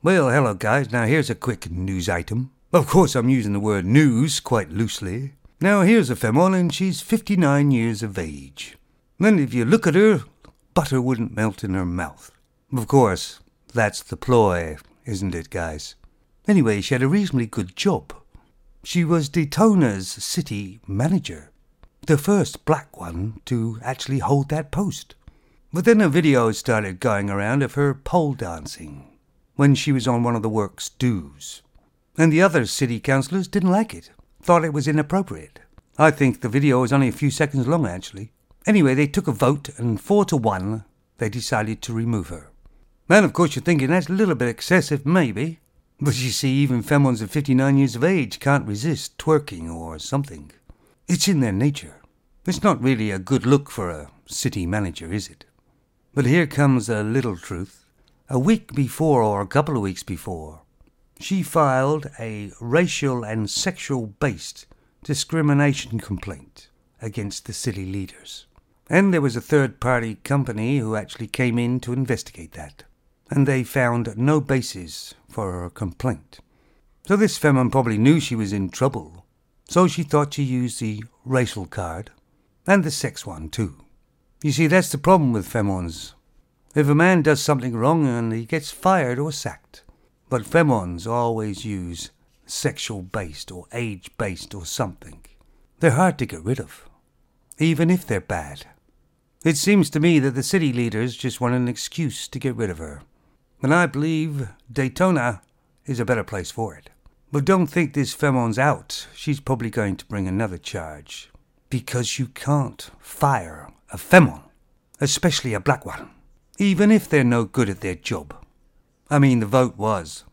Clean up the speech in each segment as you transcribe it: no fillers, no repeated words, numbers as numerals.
Well, hello guys, now here's a quick news item. Of course I'm using the word news quite loosely. Now here's a female and she's 59 years of age. And if you look at her, butter wouldn't melt in her mouth. Of course, that's the ploy, isn't it guys? Anyway, she had a reasonably good job. She was Daytona's city manager. The first black one to actually hold that post. But then a video started going around of her pole dancing when she was on one of the work's dues. And the other city councillors didn't like it, thought it was inappropriate. I think the video was only a few seconds long actually. Anyway, they took a vote and 4-1 they decided to remove her. And of course you're thinking that's a little bit excessive maybe. But you see, even femmes of 59 years of age can't resist twerking or something. It's in their nature. It's not really a good look for a city manager, is it? But here comes a little truth. A week before, or a couple of weeks before, she filed a racial and sexual-based discrimination complaint against the city leaders. And there was a third-party company who actually came in to investigate that. And they found no basis for her complaint. So this femme probably knew she was in trouble, so she thought she used the racial card, and the sex one too. You see, that's the problem with femmes. If a man does something wrong and he gets fired or sacked, but femmes always use sexual-based or age-based or something. They're hard to get rid of, even if they're bad. It seems to me that the city leaders just want an excuse to get rid of her. And I believe Daytona is a better place for it. But don't think this femme's out. She's probably going to bring another charge. Because you can't fire a femme, especially a black one, even if they're no good at their job. I mean, the vote was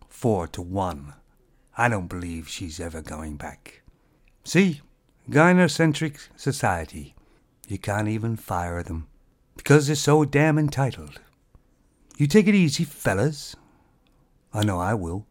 4-1. I don't believe she's ever going back. See, gynocentric society. You can't even fire them because they're so damn entitled. You take it easy, fellas. I know I will.